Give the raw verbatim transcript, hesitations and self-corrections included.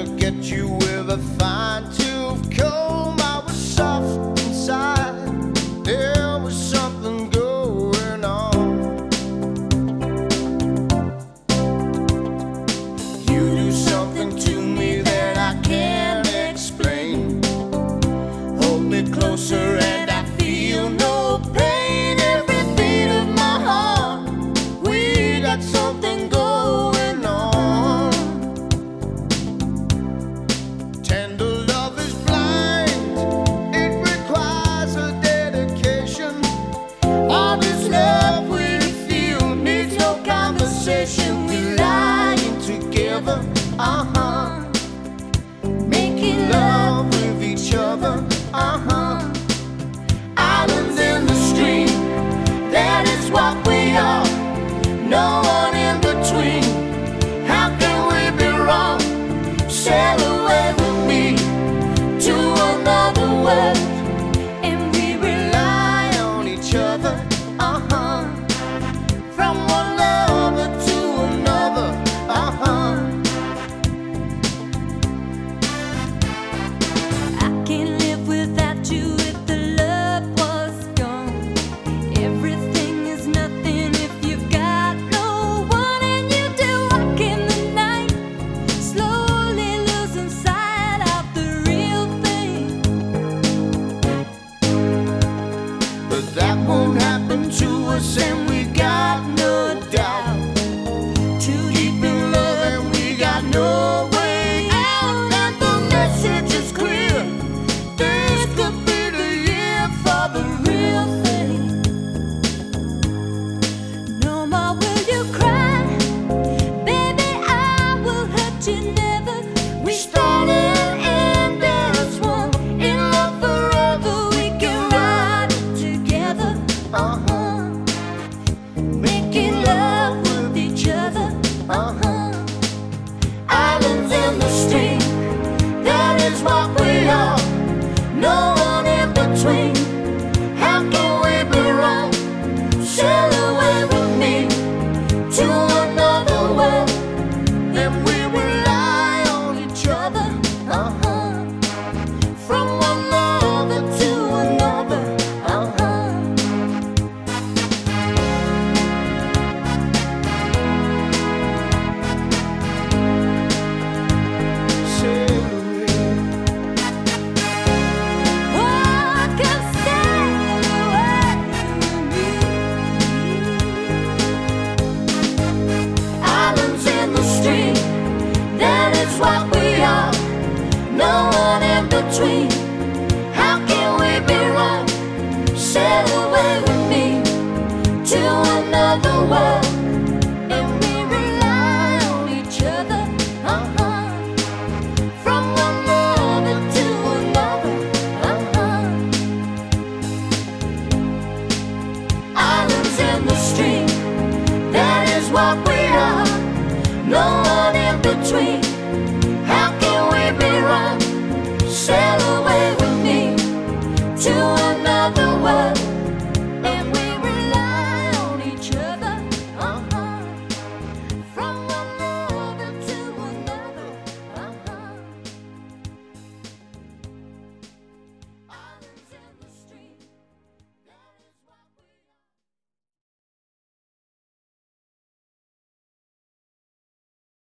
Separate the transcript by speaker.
Speaker 1: to get you with a fine tooth comb. I was soft inside, there was something going on. You do something to me that I can't explain. Hold me closer and I feel no pain. Every beat of my heart, we got something going on. Tender love is blind, it requires a dedication. All this love we feel needs no conversation. We lying together, uh-huh, making love with each other, uh-huh. Islands in the stream, that is what we are. No one in between. How can we be wrong? Sail away with me to another world, and we rely on each other, uh-huh. From one lover to another, uh-huh.
Speaker 2: I can't live without you if the love was gone. Everything is nothing if you've got no one, and you do walk in the night, slowly losing sight of the real thing.
Speaker 1: But that won't happen to us, and we got no doubt. Too deep in love and we got no way out. And the message is clear, this could be the year for the real thing.
Speaker 2: No more will you cry, baby, I will hurt you never. We started and as one, in love forever. We can ride it together,
Speaker 1: Uh-huh,
Speaker 2: making love with each other,
Speaker 1: uh-huh.
Speaker 2: islands in the stream,
Speaker 1: That is what we are. No one in between. How can we be wrong? Sail away with me to another world, and we rely on each other, uh-huh. From one lover to another, uh-huh. Sail away.
Speaker 2: walk and sail away with me.
Speaker 1: Islands in the stream, that is what we are. No one in between.